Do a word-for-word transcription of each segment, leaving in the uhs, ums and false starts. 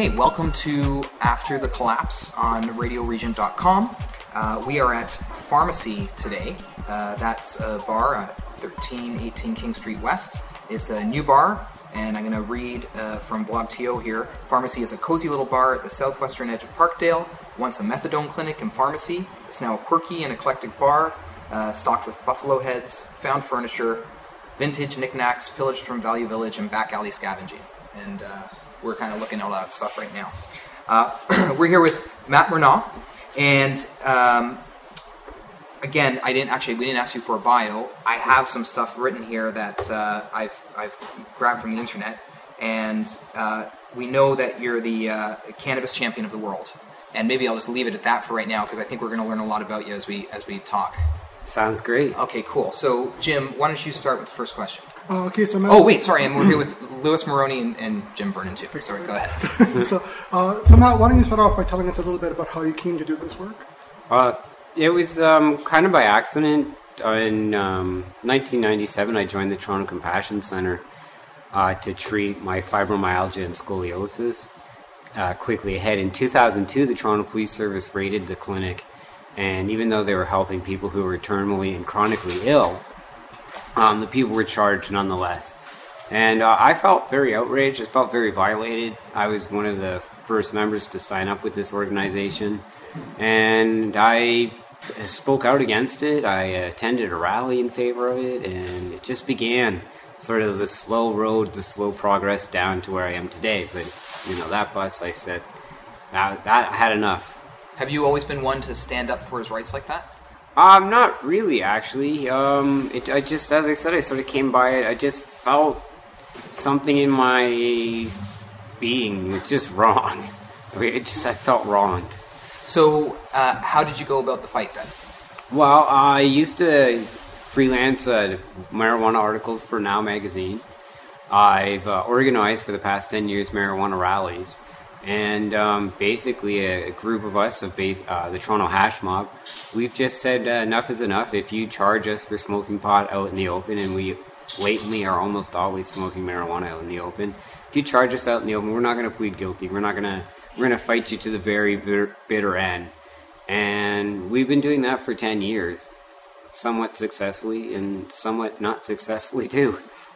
Okay, welcome to After the Collapse on radio region dot com. Uh, we are at Pharmacy today. Uh, that's a bar at thirteen eighteen King Street West. It's a new bar, and I'm going to read uh, from Blog T O here. Pharmacy is a cozy little bar at the southwestern edge of Parkdale. Once a methadone clinic and pharmacy, it's now a quirky and eclectic bar, uh, stocked with buffalo heads, found furniture, vintage knickknacks pillaged from Value Village, and back alley scavenging. And uh, we're kind of looking at all that stuff right now. Uh, we're here with Matt Murnau, and um, again, I didn't actually we didn't ask you for a bio. I have some stuff written here that uh, I've I've grabbed from the internet, and uh, we know that you're the uh, cannabis champion of the world. And maybe I'll just leave it at that for right now, because I think we're going to learn a lot about you as we as we talk. Sounds great. Okay, cool. So, Jim, why don't you start with the first question? Uh, okay, so Matt, oh wait, sorry, and we're here with Louis Moroney and, and Jim Vernon too. Sorry, go ahead. so, uh, so Matt, why don't you start off by telling us a little bit about how you came to do this work? Uh, it was um, kind of by accident. In um, nineteen ninety-seven, I joined the Toronto Compassion Centre uh, to treat my fibromyalgia and scoliosis. Uh, quickly ahead, in two thousand two, the Toronto Police Service raided the clinic, and even though they were helping people who were terminally and chronically ill, um, the people were charged nonetheless. And uh, I felt very outraged. I felt very violated. I was one of the first members to sign up with this organization, and I spoke out against it. I attended a rally in favor of it, and it just began sort of the slow road, the slow progress down to where I am today. But you know, that bus, I said, that, that I had enough. Have you always been one to stand up for his rights like that? Um, not really, actually. Um, it, I just, as I said, I sort of came by it. I just felt something in my being was just wrong. It just, I felt wronged. So, uh, how did you go about the fight then? Well, I used to freelance uh, marijuana articles for Now Magazine. I've uh, organized for the past ten years marijuana rallies, and um, basically a, a group of us of base, uh, the Toronto Hash Mob, we've just said uh, enough is enough. If you charge us for smoking pot out in the open, and we blatantly are almost always smoking marijuana out in the open, if you charge us out in the open, we're not going to plead guilty. We're not going to we're going to fight you to the very bitter, bitter end. And we've been doing that for ten years, somewhat successfully and somewhat not successfully too.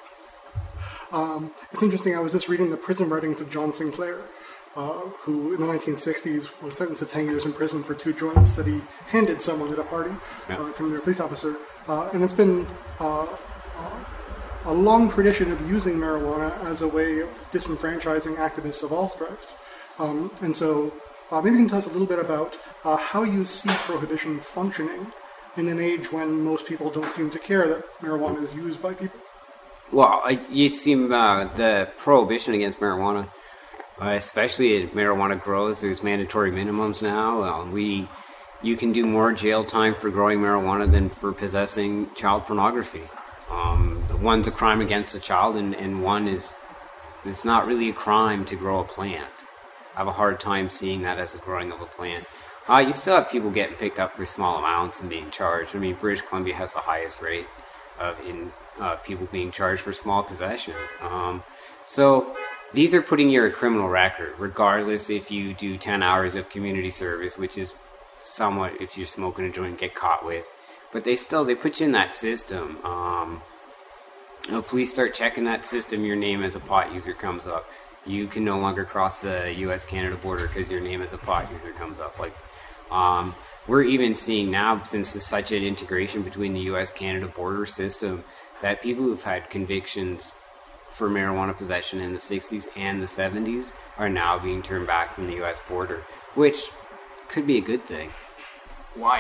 Um, it's interesting, I was just reading the prison writings of John Sinclair, uh, who in the nineteen sixties was sentenced to ten years in prison for two joints that he handed someone at a party, yeah. uh, to a police officer. Uh, and it's been uh, uh, a long tradition of using marijuana as a way of disenfranchising activists of all stripes. Um, and so uh, maybe you can tell us a little bit about uh, how you see prohibition functioning in an age when most people don't seem to care that marijuana is used by people. Well, you see uh, the prohibition against marijuana, uh, especially at marijuana grows, there's mandatory minimums now. Uh, we, you can do more jail time for growing marijuana than for possessing child pornography. Um, one's a crime against a child, and, and one is, it's not really a crime to grow a plant. I have a hard time seeing that as the growing of a plant. Uh, you still have people getting picked up for small amounts and being charged. I mean, British Columbia has the highest rate of in uh, people being charged for small possession. Um, so these are putting you a criminal record, regardless if you do ten hours of community service, which is somewhat if you're smoking a joint and get caught with. But they still, they put you in that system. Um, you know, police start checking that system, your name as a pot user comes up. You can no longer cross the U S Canada border because your name as a pot user comes up. Like, um, we're even seeing now, since there's such an integration between the U S Canada border system, that people who've had convictions for marijuana possession in the sixties and the seventies are now being turned back from the U S border, which could be a good thing. Why?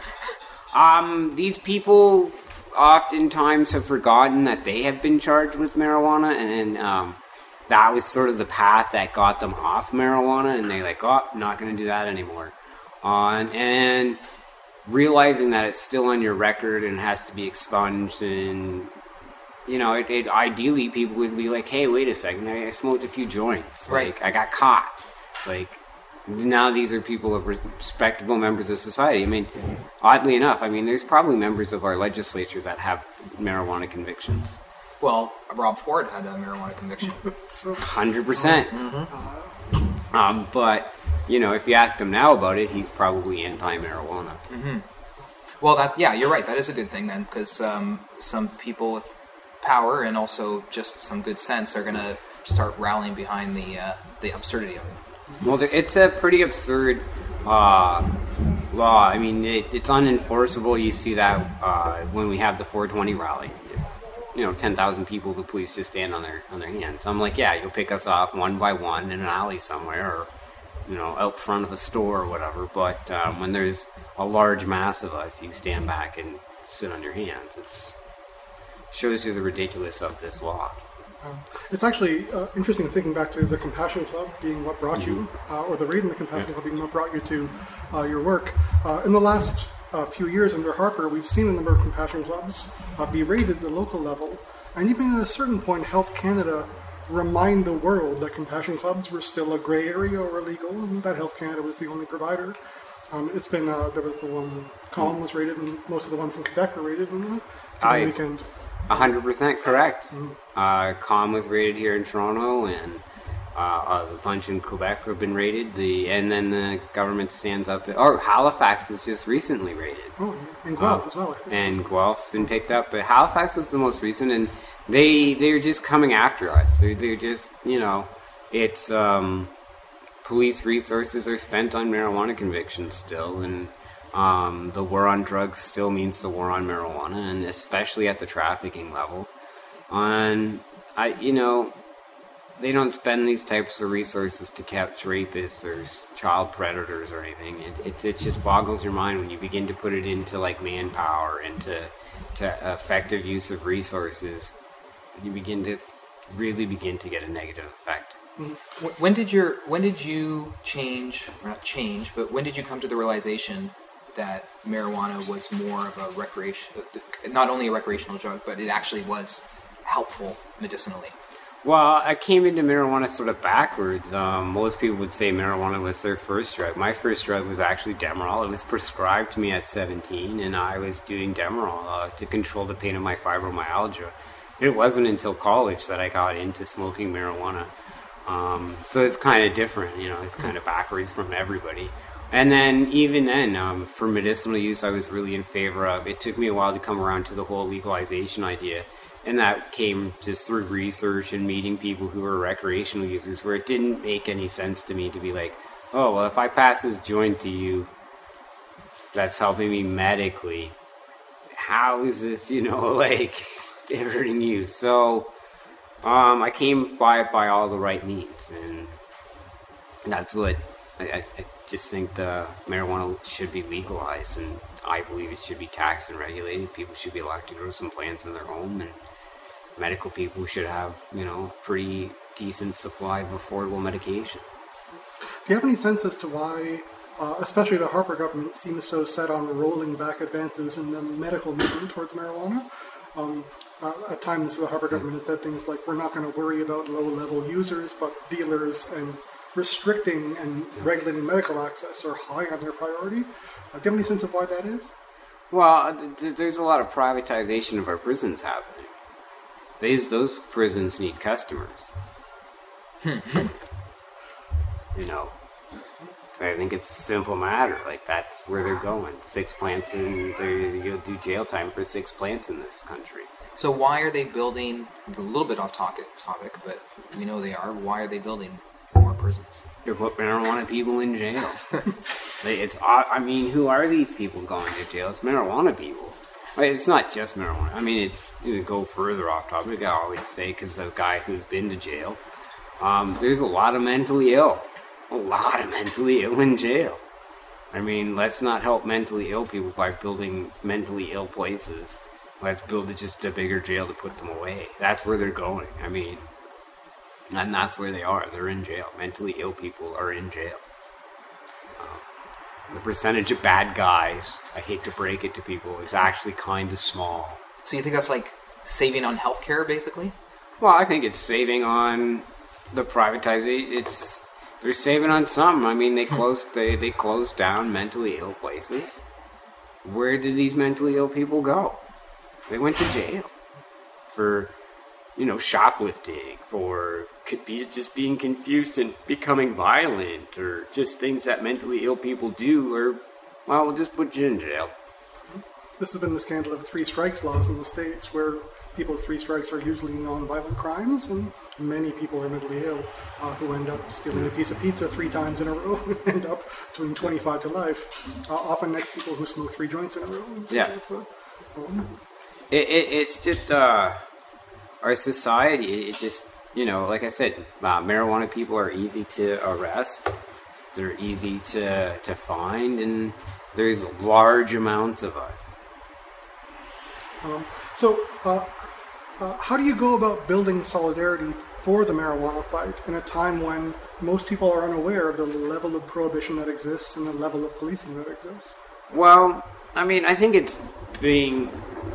um, these people oftentimes have forgotten that they have been charged with marijuana, and um, that was sort of the path that got them off marijuana, and they're like, oh, I'm not going to do that anymore. On uh, and realizing that it's still on your record and has to be expunged, and you know, it, it ideally people would be like, hey, wait a second, I, I smoked a few joints, right? Like, I got caught. Like, now these are people of respectable members of society. I mean, oddly enough, I mean, there's probably members of our legislature that have marijuana convictions. Well, Rob Ford had a marijuana conviction. one hundred percent. Mm-hmm. Um, but, you know, if you ask him now about it, he's probably anti-marijuana. Mm-hmm. Well, that yeah, you're right. That is a good thing then, because um, some people with power and also just some good sense are going to start rallying behind the uh, the absurdity of it. Well, it's a pretty absurd uh, law. I mean, it, it's unenforceable. You see that uh, when we have the four twenty rally. You know, ten thousand people, the police just stand on their on their hands. I'm like, yeah, you'll pick us off one by one in an alley somewhere, or you know, out front of a store or whatever. But um, when there's a large mass of us, you stand back and sit on your hands. It shows you the ridiculous of this law. Um, it's actually uh, interesting thinking back to the Compassion Club being what brought mm-hmm. you, uh, or the raid in the Compassion yeah. Club being what brought you to uh, your work. Uh, in the last uh, few years under Harper, we've seen a number of Compassion Clubs uh, be raided at the local level, and even at a certain point, Health Canada remind the world that Compassion Clubs were still a grey area or illegal, and that Health Canada was the only provider. Um, it's been, uh, there was the one, Calm was raided, and most of the ones in Quebec were raided in the, I, the weekend. one hundred percent correct. Mm. Uh, Calm was raided here in Toronto, and uh, a bunch in Quebec have been raided. The And then the government stands up, or Halifax was just recently raided. Oh, and Guelph uh, as well, I think. And Guelph's been picked up, but Halifax was the most recent, and they, they're just coming after us. They're, they're just, you know, it's... Um, police resources are spent on marijuana convictions still, and um, the war on drugs still means the war on marijuana, and especially at the trafficking level. And I, you know, they don't spend these types of resources to catch rapists or child predators or anything. It, it, it just boggles your mind when you begin to put it into like manpower and to, to effective use of resources. You begin to really begin to get a negative effect. When did your when did you change, or not change, but when did you come to the realization that marijuana was more of a recreation, not only a recreational drug, but it actually was helpful medicinally? Well, I came into marijuana sort of backwards. Um, most people would say marijuana was their first drug. My first drug was actually Demerol. It was prescribed to me at seventeen, and I was doing Demerol uh, to control the pain of my fibromyalgia. It wasn't until college that I got into smoking marijuana. Um, so it's kind of different, you know, it's kind of backwards from everybody. And then, even then, um, for medicinal use, I was really in favor of. It took me a while to come around to the whole legalization idea. And that came just through research and meeting people who were recreational users, where it didn't make any sense to me to be like, oh, well, if I pass this joint to you, that's helping me medically. How is this, you know, like, hurting you? So... Um, I came by it by all the right means, and that's what I, I, I just think the marijuana should be legalized, and I believe it should be taxed and regulated. People should be allowed to grow some plants in their home, and medical people should have, you know, pretty decent supply of affordable medication. Do you have any sense as to why, uh, especially the Harper government, seems so set on rolling back advances in the medical movement towards marijuana? Um, Uh, at times, the Harper government has said things like, we're not going to worry about low-level users, but dealers, and restricting and regulating medical access are high on their priority. Uh, do you have any sense of why that is? Well, th- there's a lot of privatization of our prisons happening. These, those prisons need customers. You know, I think it's a simple matter. Like, that's where they're going. Six plants, and you'll do jail time for six plants in this country. So why are they building, a little bit off topic, topic, but we know they are, why are they building more prisons? To put marijuana people in jail. It's, I mean, who are these people going to jail? It's marijuana people. It's not just marijuana. I mean, it's, to go further off topic, I always say, because the guy who's been to jail, um, there's a lot of mentally ill. A lot of mentally ill in jail. I mean, let's not help mentally ill people by building mentally ill places. Let's build just a bigger jail to put them away. That's where they're going. I mean, and that's where they are. They're in jail. Mentally ill people are in jail. Um, the percentage of bad guys, I hate to break it to people, is actually kind of small. So you think that's like saving on healthcare, basically? Well, I think it's saving on the privatization. It's they're saving on something. I mean, they closed they they closed down mentally ill places. Where did these mentally ill people go? They went to jail for, you know, shoplifting, for could be just being confused and becoming violent, or just things that mentally ill people do, or, well, we'll just put you in jail. This has been the scandal of three strikes laws in the States, where people's three strikes are usually non-violent crimes, and many people are mentally ill uh, who end up stealing a piece of pizza three times in a row and end up doing twenty-five to life, uh, often next to people who smoke three joints in a row. So yeah. It's, a, um, it, it, it's just, uh, our society, it's just, you know, like I said, uh, marijuana people are easy to arrest. They're easy to, to find, and there's large amounts of us. Um, so, uh, uh, how do you go about building solidarity for the marijuana fight in a time when most people are unaware of the level of prohibition that exists and the level of policing that exists? Well, I mean, I think it's being...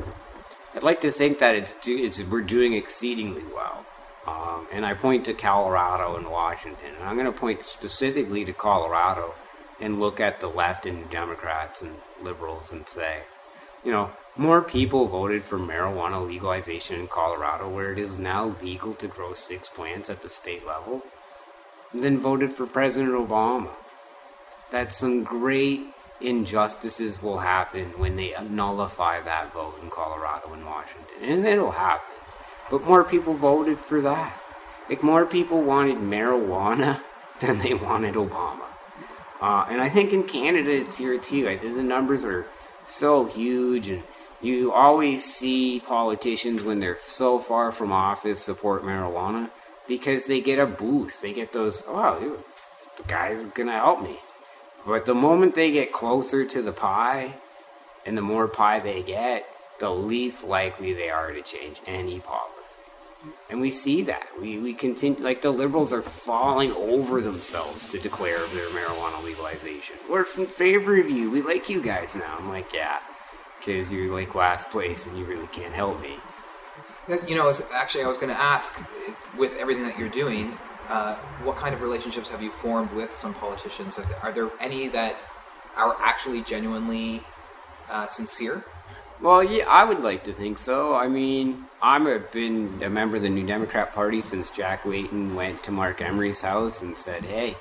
I'd like to think that it's, do, it's we're doing exceedingly well. Um, and I point to Colorado and Washington. And I'm going to point specifically to Colorado and look at the left and Democrats and liberals and say, you know, more people voted for marijuana legalization in Colorado, where it is now legal to grow six plants at the state level, than voted for President Obama. That some great injustices will happen when they nullify that vote in Colorado and Washington. And it'll happen. But more people voted for that. Like, more people wanted marijuana than they wanted Obama. Uh, and I think in Canada it's here too. I think the numbers are so huge, and you always see politicians when they're so far from office support marijuana because they get a boost. They get those, oh, the guy's going to help me. But the moment they get closer to the pie, and the more pie they get, the least likely they are to change any policies. And we see that. We we continue, like the liberals are falling over themselves to declare their marijuana legalization. We're in favor of you. We like you guys now. I'm like, yeah, because you're like last place and you really can't help me. You know, actually, I was going to ask, with everything that you're doing, uh, what kind of relationships have you formed with some politicians? Are there any that are actually genuinely uh, sincere? Well, yeah, I would like to think so. I mean, I've been a member of the New Democrat Party since Jack Layton went to Mark Emery's house and said, hey,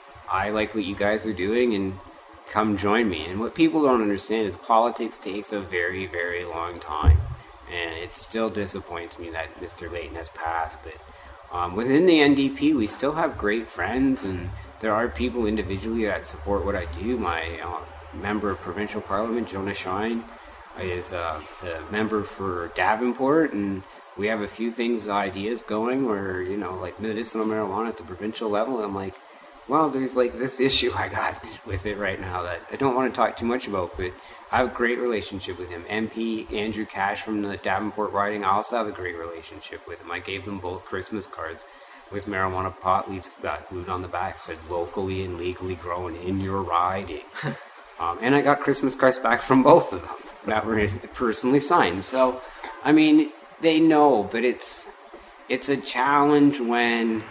I like what you guys are doing, and come join me. And what people don't understand is politics takes a very, very long time. And it still disappoints me that Mister Layton has passed. But um, within the N D P, we still have great friends, and there are people individually that support what I do. My uh, member of provincial parliament, Jonah Shine, is uh, the member for Davenport, and we have a few things, ideas going where, you know, like medicinal marijuana at the provincial level. I'm like, well, there's like this issue I got with it right now that I don't want to talk too much about, but I have a great relationship with him. M P Andrew Cash from the Davenport riding, I also have a great relationship with him. I gave them both Christmas cards with marijuana pot leaves glued on the back, said locally and legally grown in your riding. um, and I got Christmas cards back from both of them that were personally signed. So, I mean, they know, but it's it's a challenge when,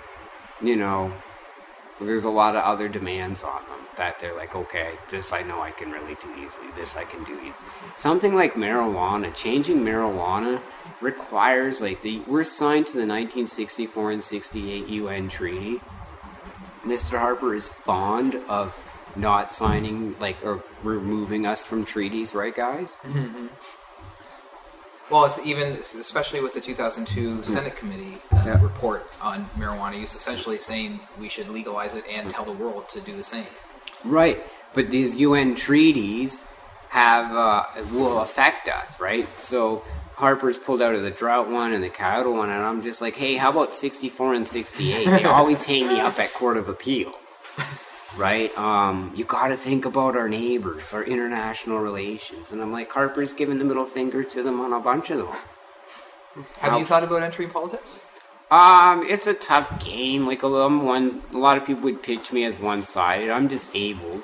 you know, there's a lot of other demands on them that they're like, okay, this I know I can really do easily, this I can do easily. Something like marijuana, changing marijuana requires, like, the we're signed to the nineteen sixty-four and sixty-eight U N treaty. Mister Harper is fond of not signing, like, or removing us from treaties, right, guys? Mm-hmm. Well, it's even, especially with the two thousand two Senate Committee uh, yeah. report on marijuana use, essentially saying we should legalize it and tell the world to do the same. Right, but these U N treaties have uh, will affect us, right? So Harper's pulled out of the drought one and the coyote one, and I'm just like, hey, how about sixty-four and sixty-eight? They always hang me up at Court of Appeal. Right? Um, you got to think about our neighbors, our international relations. And I'm like, Harper's giving the middle finger to them on a bunch of them. Have How, you thought about entering politics? Um, it's a tough game. Like, I'm one, a lot of people would pitch me as one-sided. I'm disabled.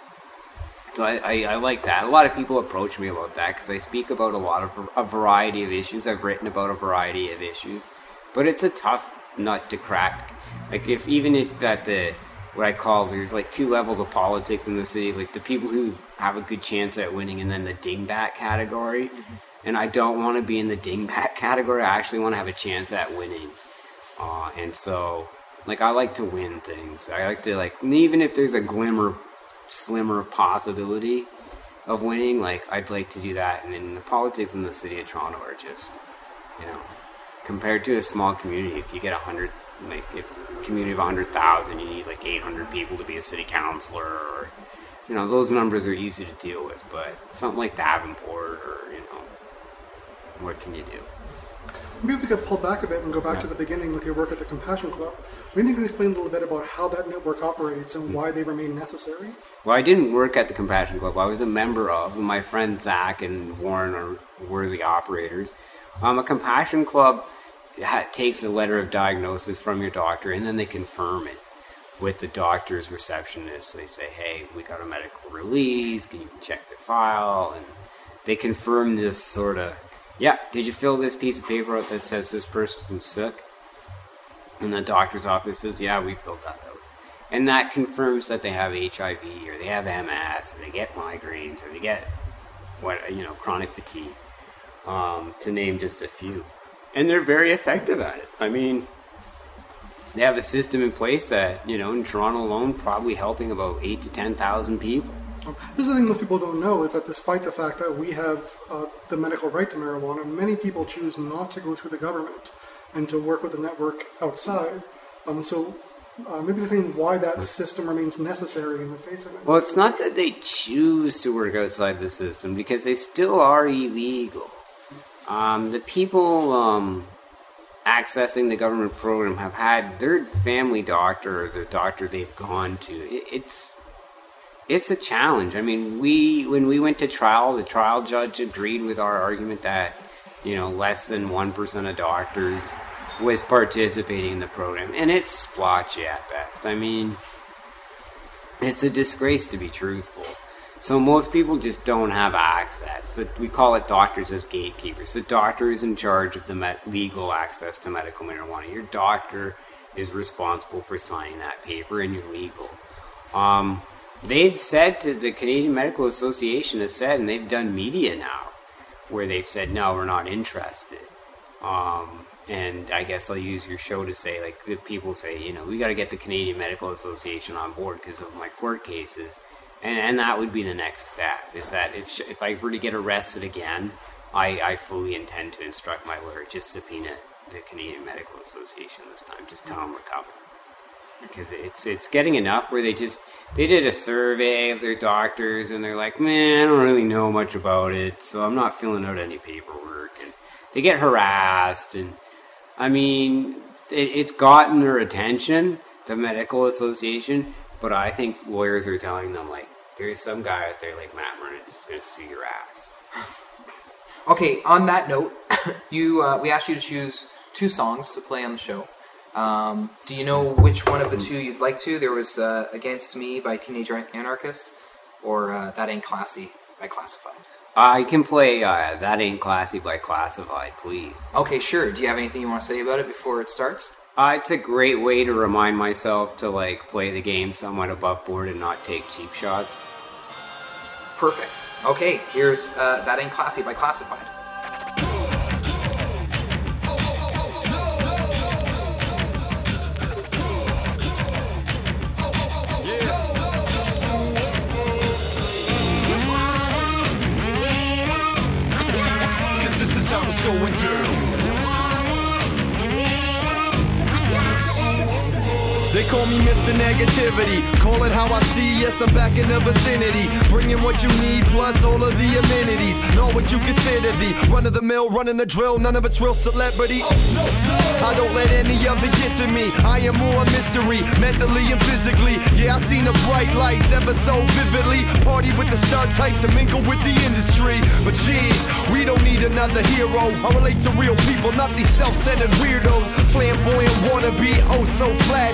So I, I, I like that. A lot of people approach me about that because I speak about a lot of a variety of issues. I've written about a variety of issues. But it's a tough nut to crack. Like, if even if at the what I call, there's like two levels of politics in the city, like the people who have a good chance at winning and then the dingbat category. Mm-hmm. And I don't want to be in the dingbat category. I actually want to have a chance at winning. Uh, and so, like, I like to win things. I like to, like, even if there's a glimmer, slimmer possibility of winning, like, I'd like to do that. And then the politics in the city of Toronto are just, you know, compared to a small community, if you get a hundred, like, if a community of a hundred thousand, you need like eight hundred people to be a city councillor, or, you know, those numbers are easy to deal with. But something like Davenport, or, you know, what can you do? Maybe we could pull back a bit and go back yeah. to the beginning with your work at the Compassion Club. Maybe you can explain a little bit about how that network operates and mm-hmm. why they remain necessary. Well, I didn't work at the Compassion Club. I was a member of, and my friends Zach and Warren are, were the operators. Um, a Compassion Club ha- takes a letter of diagnosis from your doctor, and then they confirm it with the doctor's receptionist. They say, hey, we got a medical release, can you check the file? And they confirm this sort of, yeah, did you fill this piece of paper out that says this person's sick? And the doctor's office says, yeah, we filled that out. And that confirms that they have H I V, or they have M S, or they get migraines, or they get, what you know, chronic fatigue, um, to name just a few. And they're very effective at it. I mean, they have a system in place that, you know, in Toronto alone, probably helping about eight to ten thousand people. This is the thing most people don't know, is that despite the fact that we have uh, the medical right to marijuana, many people choose not to go through the government and to work with the network outside. Um, so uh, maybe the thing why that system remains necessary in the face of it. Well, it's not that they choose to work outside the system, because they still are illegal. Um, the people um, accessing the government program have had their family doctor or the doctor they've gone to. It, it's it's a challenge. I mean, we when we went to trial, the trial judge agreed with our argument that, you know, less than one percent of doctors was participating in the program. And it's splotchy at best. I mean, it's a disgrace, to be truthful. So most people just don't have access. We call it doctors as gatekeepers. The doctor is in charge of the met- legal access to medical marijuana. Your doctor is responsible for signing that paper, and you're legal. Um, they've said to the Canadian Medical Association has said, and they've done media now, where they've said, no, we're not interested. Um, and I guess I'll use your show to say, like, the people say, you know, we got to get the Canadian Medical Association on board because of my court cases. And, and that would be the next step, is that if if I were to get arrested again, I, I fully intend to instruct my lawyer, just subpoena the Canadian Medical Association this time. Just tell them we're coming. Because it's it's getting enough where they just, they did a survey of their doctors, and they're like, man, I don't really know much about it, so I'm not filling out any paperwork. And they get harassed, and I mean, it, it's gotten their attention, the Medical Association, but I think lawyers are telling them, like, there's some guy out there like Matt Murray just going to sue your ass. Okay, on that note, you uh, we asked you to choose two songs to play on the show. Um, do you know which one of the two you'd like to? There was uh, Against Me by Teenage Anarchist, or uh, That Ain't Classy by Classified. I can play uh, That Ain't Classy by Classified, please. Okay, sure. Do you have anything you want to say about it before it starts? Uh, it's a great way to remind myself to, like, play the game somewhat above board and not take cheap shots. Perfect. Okay, here's uh, That Ain't Classy by Classified. Cause this is how it's going down. They call me Mister Negativity, call it how I see, yes I'm back in the vicinity, bringing what you need plus all of the amenities, know what you consider the run-of-the-mill, running the drill, none of it's real celebrity. Oh, no, no. I don't let any of it get to me, I am more a mystery, mentally and physically, yeah I've seen the bright lights ever so vividly, party with the star types and mingle with the industry, but geez, we don't need another hero, I relate to real people, not these self-centered weirdos, flamboyant wannabe, oh so flashy. You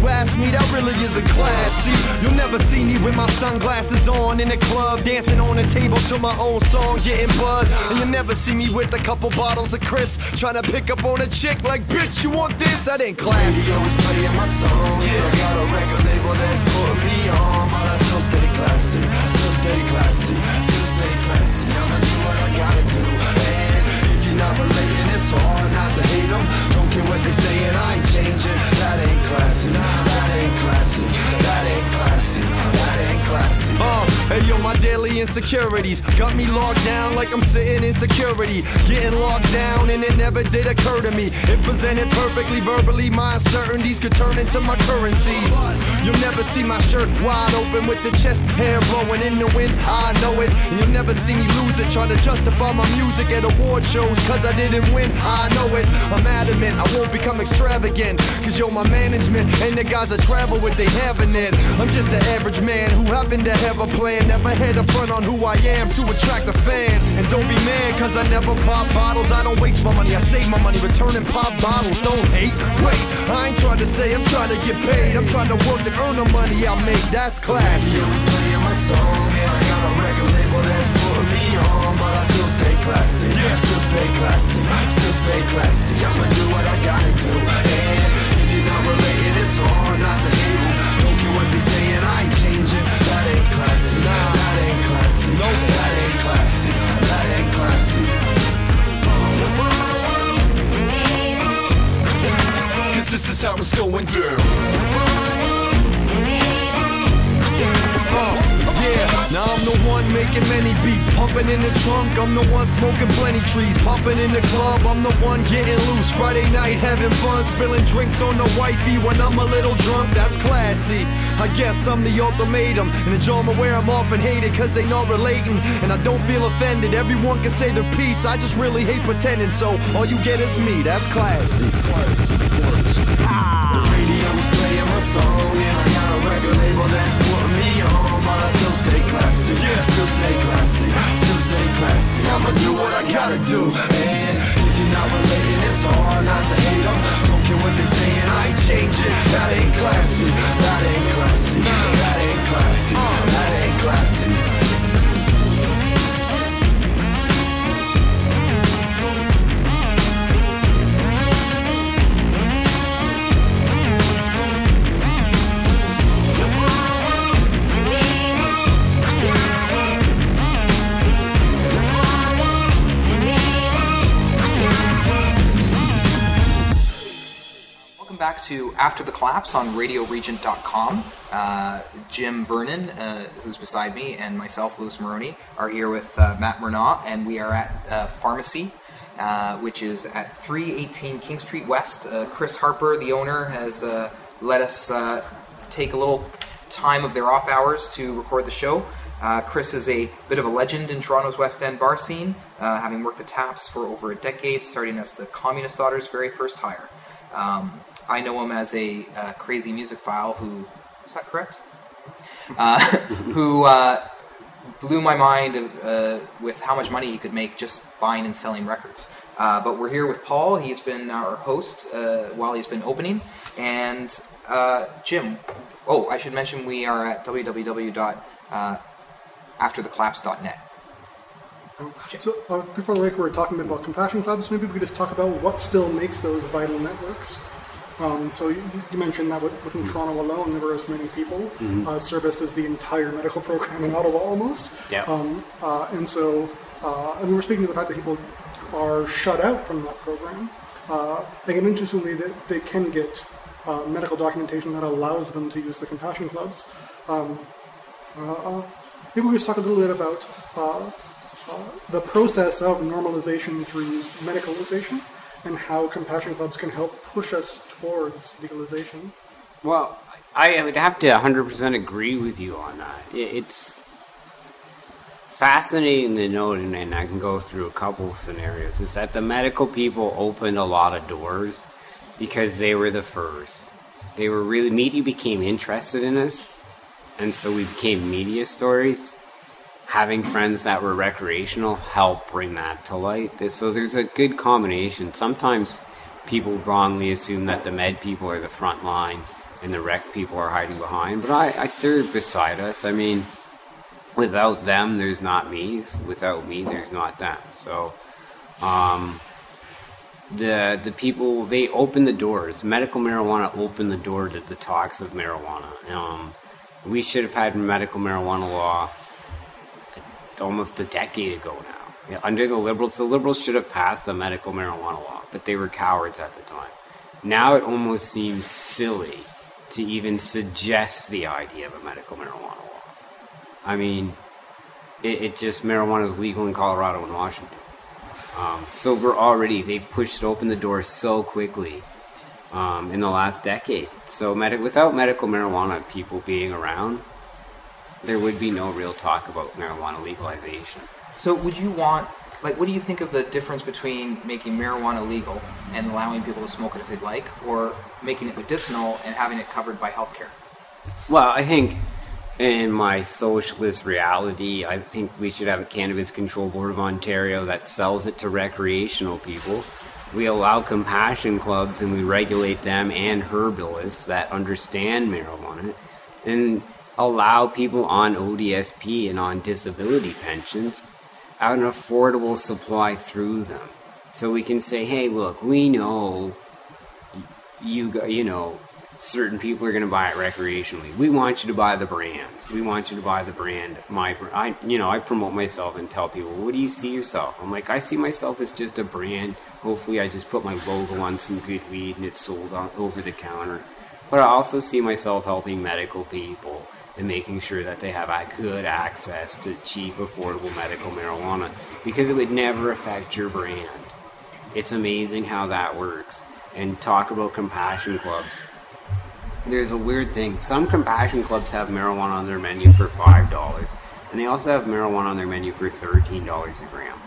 ask me, that really isn't classy. You'll never see me with my sunglasses on in the club, dancing on the table to my own song, getting buzzed. And you'll never see me with a couple bottles of Chris, trying to pick up on a chick like, bitch, you want this? That ain't classy. Radio is playing my song, yeah. I got a record label that's putting me on, but I still stay classy, still stay classy, still stay classy. I'ma do what I gotta do, and if you're not relating, it's hard not to hate them. Don't care what they saying, I ain't changing. That ain't classy, that ain't classy, that ain't classy, that ain't classy. Uh, hey yo, my daily insecurities got me locked down like I'm sitting in security. Getting locked down and it never did occur to me. It presented perfectly verbally, my uncertainties could turn into my currencies. You'll never see my shirt wide open with the chest hair blowing in the wind, I know it. And you'll never see me lose it, trying to justify my music at award shows, cause I didn't win, I know it. I'm adamant, I won't become extravagant, cause yo, my management and the guys I travel with, they having it. I'm just an average man who happened to have a plan, never had a front on who I am to attract a fan. And don't be mad, cause I never pop bottles, I don't waste my money, I save my money, returning pop bottles. Don't hate, wait, I ain't trying to say I'm trying to get paid, I'm trying to work and earn the money I make, that's classy. Radio is playing my song, yeah, I got a record label that's putting me on, but I still stay classy, yeah, still stay classy, still stay classy. I'ma do what I gotta do, and if you're not related, it's hard not to hate them. Don't care what they saying, I ain't changing. That ain't classy, that ain't classy, no, that ain't classy, that ain't classy. Cause this is how it's going down. Uh, yeah, now I'm the one making many beats, pumping in the trunk, I'm the one smoking plenty trees, puffing in the club, I'm the one getting loose, Friday night having fun, spilling drinks on the wifey when I'm a little drunk, that's classy. I guess I'm the ultimatum, and the job where I'm often hated cause they not relating, and I don't feel offended, everyone can say their piece, I just really hate pretending, so all you get is me, that's classy. Ah. The radio is playing my song, and I got a record label that's putting me on, but I still stay classy, yeah, still stay classy, still stay classy. I'ma do what I gotta do, and if you're not related, it's hard not to hate them. Don't care what they saying, I ain't changing. That ain't classy, that ain't classy, that ain't classy, that ain't classy. Back to After the Collapse on radio regent dot com. Uh, Jim Vernon, uh, who's beside me, and myself, Louis Maroney, are here with uh, Matt Murnau, and we are at uh, Pharmacy, uh, which is at three eighteen King Street West. Uh, Chris Harper, the owner, has uh, let us uh, take a little time of their off hours to record the show. Uh, Chris is a bit of a legend in Toronto's West End bar scene, uh, having worked the taps for over a decade, starting as the Communist Daughter's very first hire. Um, I know him as a uh, crazy musicphile who, is that correct? Uh, who uh, blew my mind uh, with how much money he could make just buying and selling records. Uh, but we're here with Paul. He's been our host uh, while he's been opening. And uh, Jim, oh, I should mention we are at w w w dot after the collapse dot net. So uh, before the break, we were talking a bit about compassion clubs. Maybe we could just talk about what still makes those vital networks. Um, so you, you mentioned that within Toronto alone, there were as many people mm-hmm. uh, serviced as the entire medical program in Ottawa almost. Yeah. Um, uh, and so, uh, and we were speaking to the fact that people are shut out from that program. Uh, again, interestingly, that they can get uh, medical documentation that allows them to use the compassion clubs. Um, uh, maybe we just talk a little bit about uh, uh, the process of normalization through medicalization, and how compassion clubs can help push us towards legalization. Well, I would have to one hundred percent agree with you on that. It's fascinating to note, and I can go through a couple of scenarios, is that the medical people opened a lot of doors because they were the first. They were really, media became interested in us, and so we became media stories. Having friends that were recreational helped bring that to light. So there's a good combination. Sometimes people wrongly assume that the med people are the front line, and the rec people are hiding behind. But I, I they're beside us. I mean, without them, there's not me. Without me, there's not them. So, um, the the people, they open the doors. Medical marijuana opened the door to the talks of marijuana. Um, we should have had medical marijuana law almost a decade ago now. Yeah, under the Liberals, the Liberals should have passed a medical marijuana law, but they were cowards at the time. Now it almost seems silly to even suggest the idea of a medical marijuana law. I mean, it, it just, marijuana is legal in Colorado and Washington. Um, so we're already, they pushed open the door so quickly um, in the last decade. So med- without medical marijuana people being around, there would be no real talk about marijuana legalization. So would you want, like, what do you think of the difference between making marijuana legal and allowing people to smoke it if they'd like, or making it medicinal and having it covered by healthcare? Well, I think in my socialist reality, I think we should have a Cannabis Control Board of Ontario that sells it to recreational people. We allow compassion clubs and we regulate them and herbalists that understand marijuana, and allow people on O D S P and on disability pensions an affordable supply through them. So we can say, hey, look, we know you you know certain people are going to buy it recreationally. We want you to buy the brands. We want you to buy the brand. My, I, you know, I promote myself and tell people, what do you see yourself? I'm like, I see myself as just a brand. Hopefully I just put my logo on some good weed and it's sold on, over the counter. But I also see myself helping medical people and making sure that they have good access to cheap, affordable medical marijuana, because it would never affect your brand. It's amazing how that works. And talk about compassion clubs. There's a weird thing. Some compassion clubs have marijuana on their menu for five dollars, and they also have marijuana on their menu for thirteen dollars a gram.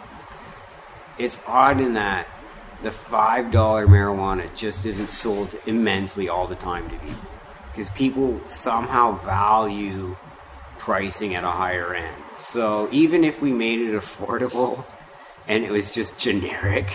It's odd in that the five dollar marijuana just isn't sold immensely all the time to people, because people somehow value pricing at a higher end. So even if we made it affordable and it was just generic,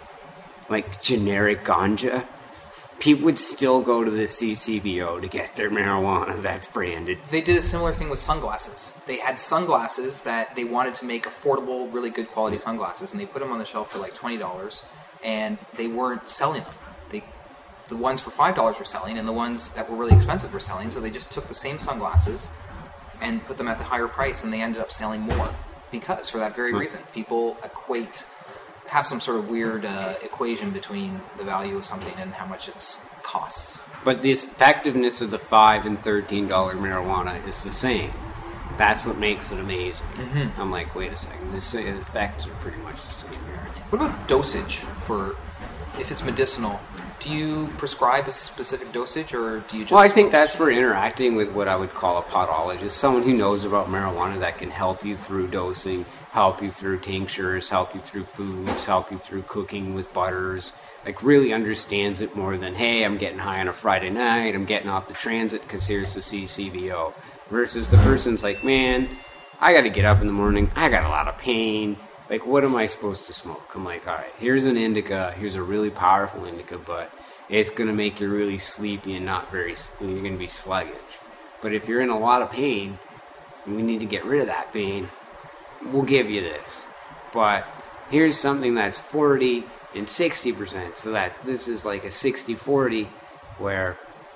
like generic ganja, people would still go to the C C B O to get their marijuana that's branded. They did a similar thing with sunglasses. They had sunglasses that they wanted to make affordable, really good quality sunglasses, and they put them on the shelf for like twenty dollars, and they weren't selling them. They, the ones for five dollars were selling, and the ones that were really expensive were selling, so they just took the same sunglasses and put them at the higher price, and they ended up selling more. Because, for that very reason, people equate... have some sort of weird uh, equation between the value of something and how much it costs. But the effectiveness of the five and thirteen dollar marijuana is the same. That's what makes it amazing. Mm-hmm. I'm like, wait a second, the effects are pretty much the same here. What about dosage for, if it's medicinal? Do you prescribe a specific dosage, or do you just... Well, I think that's where interacting with what I would call a podologist, someone who knows about marijuana that can help you through dosing, help you through tinctures, help you through foods, help you through cooking with butters, like really understands it more than, hey, I'm getting high on a Friday night, I'm getting off the transit because here's the C C B O, versus the person's like, man, I got to get up in the morning, I got a lot of pain, like, what am I supposed to smoke? I'm like, all right, here's an indica, here's a really powerful indica, but it's going to make you really sleepy and not very, you're going to be sluggish. But if you're in a lot of pain, and we need to get rid of that pain, we'll give you this. But here's something that's forty and sixty percent, so that this is like a sixty forty, where,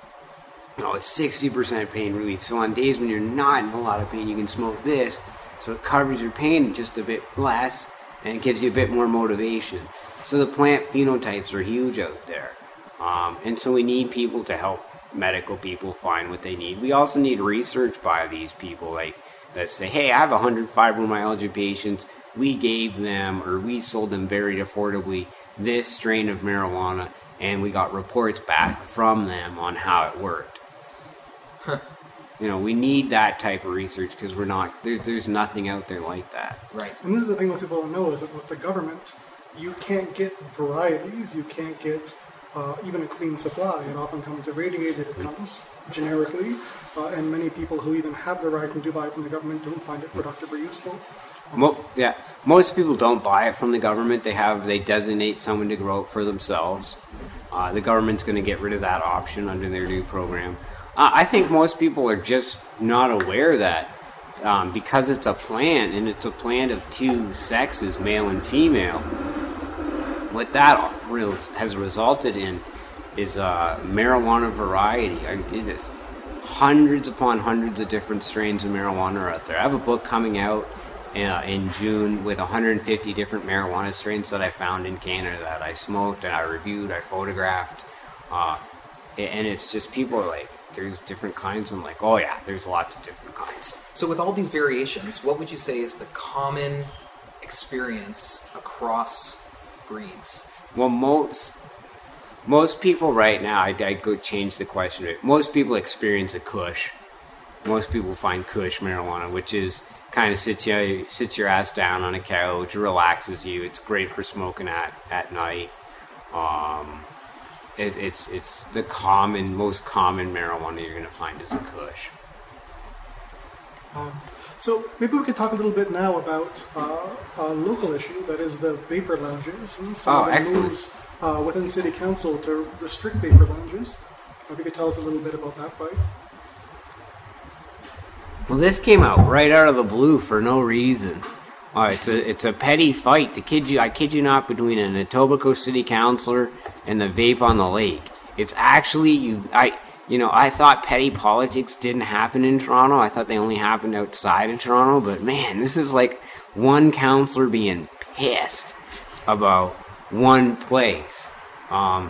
you know, it's sixty percent pain relief. So on days when you're not in a lot of pain, you can smoke this, so it covers your pain just a bit less, and it gives you a bit more motivation. So the plant phenotypes are huge out there. Um, and so we need people to help medical people find what they need. We also need research by these people, like, that say, hey, I have one hundred fibromyalgia patients. We gave them, or we sold them very affordably, this strain of marijuana, and we got reports back from them on how it worked. Huh. You know, we need that type of research because we're not, there, there's nothing out there like that. Right. And this is the thing most people don't know, is that with the government, you can't get varieties, you can't get uh, even a clean supply. It often comes irradiated, it comes generically, uh, and many people who even have the right and do buy it from the government don't find it productive or useful. Mo- yeah, most people don't buy it from the government. They have they designate someone to grow it for themselves. Uh, the government's going to get rid of that option under their new program. Uh, I think most people are just not aware that um, because it's a plant, and it's a plant of two sexes, male and female, what that has resulted in is uh, marijuana variety. I mean, there's hundreds upon hundreds of different strains of marijuana out there. I have a book coming out uh, in June with one hundred fifty different marijuana strains that I found in Canada that I smoked and I reviewed, I photographed. Uh, and it's just people are like, there's different kinds. I'm like, oh yeah, there's lots of different kinds. So with all these variations, what would you say is the common experience across breeds? Well, most most people right now, I, I go change the question. Most people experience a Kush. Most people find Kush marijuana, which is kind of sits you sits your ass down on a couch, relaxes you. It's great for smoking at at night. Um, it, it's it's the common, most common marijuana you're going to find is a Kush. Um, so maybe we could talk a little bit now about uh, a local issue, that is the vapor lounges and some Oh, of the excellent. moves uh, within City Council to restrict vapor lounges. Maybe you could tell us a little bit about that fight. Well, this came out right out of the blue for no reason. Uh, it's a it's a petty fight. The kid you I kid you not, between an Etobicoke City Councillor and the vape on the lake. It's actually you I. You know, I thought petty politics didn't happen in Toronto. I thought they only happened outside of Toronto. But man, this is like one councillor being pissed about one place. Um,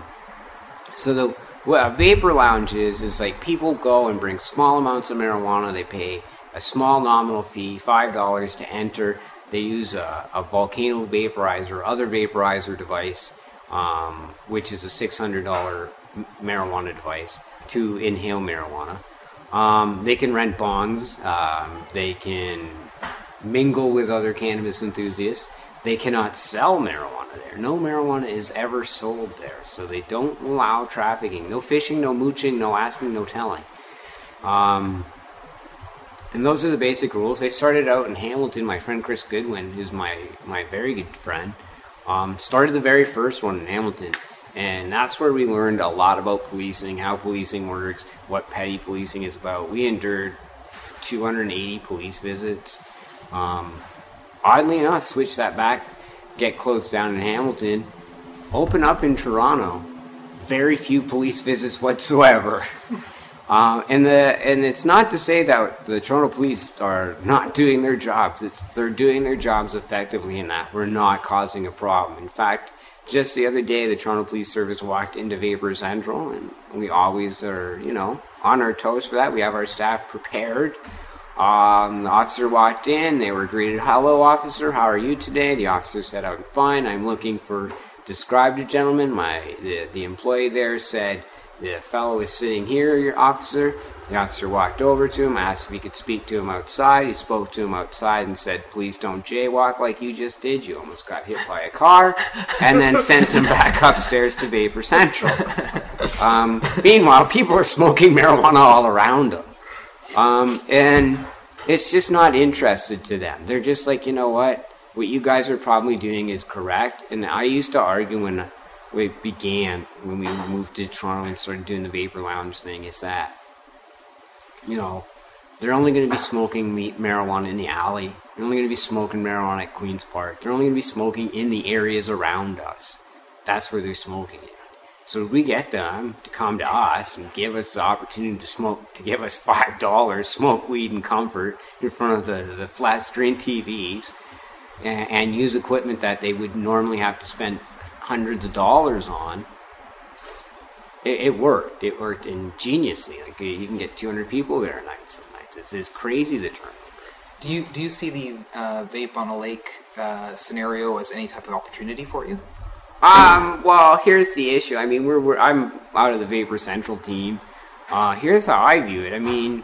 so the what a vapor lounge is, is like people go and bring small amounts of marijuana. They pay a small nominal fee, five dollars to enter. They use a, a volcano vaporizer or other vaporizer device, um, which is a six hundred dollars marijuana device, to inhale marijuana. Um, they can rent bongs. Um, they can mingle with other cannabis enthusiasts. They cannot sell marijuana there. No marijuana is ever sold there. So they don't allow trafficking. No fishing, no mooching, no asking, no telling. Um, and those are the basic rules. They started out in Hamilton. My friend Chris Goodwin, who's my, my very good friend, um, started the very first one in Hamilton. And that's where we learned a lot about policing, how policing works, what petty policing is about. We endured two hundred eighty police visits. Um, oddly enough, switch that back, get closed down in Hamilton, open up in Toronto. Very few police visits whatsoever. Uh, and the and it's not to say that the Toronto police are not doing their jobs. It's, they're doing their jobs effectively in that we're not causing a problem. In fact, just the other day, the Toronto Police Service walked into Vapor Central, and we always are, you know, on our toes for that. We have our staff prepared. Um, the officer walked in. They were greeted, "Hello, officer. How are you today?" The officer said, "I'm fine. I'm looking for described a gentleman." My the, the employee there said, "The fellow is sitting here, your officer." The officer walked over to him, asked if he could speak to him outside. He spoke to him outside and said, "Please don't jaywalk like you just did. You almost got hit by a car," and then sent him back upstairs to Vapor Central. Um, meanwhile, people are smoking marijuana all around them. Um, and it's just not interested to them. They're just like, you know what? What you guys are probably doing is correct. And I used to argue when it began, when we moved to Toronto and started doing the Vapor Lounge thing, is that, you know, they're only going to be smoking meat, marijuana in the alley. They're only going to be smoking marijuana at Queen's Park. They're only going to be smoking in the areas around us. That's where they're smoking it. So if we get them to come to us and give us the opportunity to smoke, to give us five dollars, smoke weed in comfort in front of the, the flat screen T Vs, and, and use equipment that they would normally have to spend hundreds of dollars on, It, it worked. It worked ingeniously. Like you can get two hundred people there at night some nights. It's, it's crazy the turnout. Do you do you see the uh, vape on a lake uh, scenario as any type of opportunity for you? Um. Well, here's the issue. I mean, we're, we're I'm out of the Vapor Central team. Uh, here's how I view it. I mean,